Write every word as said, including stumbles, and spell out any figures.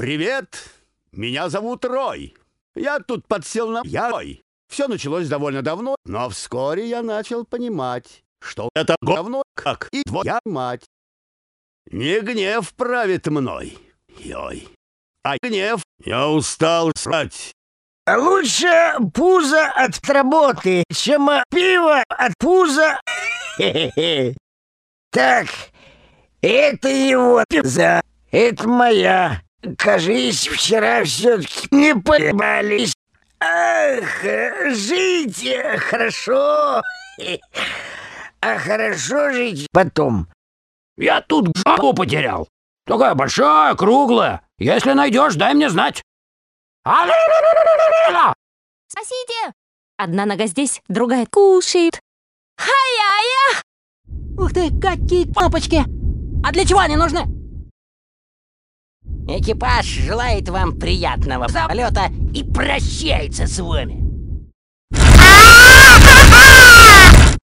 Привет, меня зовут Рой. Я тут подсел на... Я Рой. Все началось довольно давно, но вскоре я начал понимать, что это говно, как и твоя мать. Не гнев правит мной, Йой, а гнев. Я устал срать. Лучше пузо от работы, чем пиво от пуза. Так, это его пизда, это моя. Кажись, вчера все-таки не поебались. Ах, жить хорошо. А хорошо жить потом. Я тут жопу потерял. Такая большая, круглая. Если найдешь, дай мне знать. Спасите! Одна нога здесь, другая кушает. Хай-я-я! Ух ты, какие кнопочки! А для чего они нужны? Экипаж желает вам приятного полета и прощается с вами.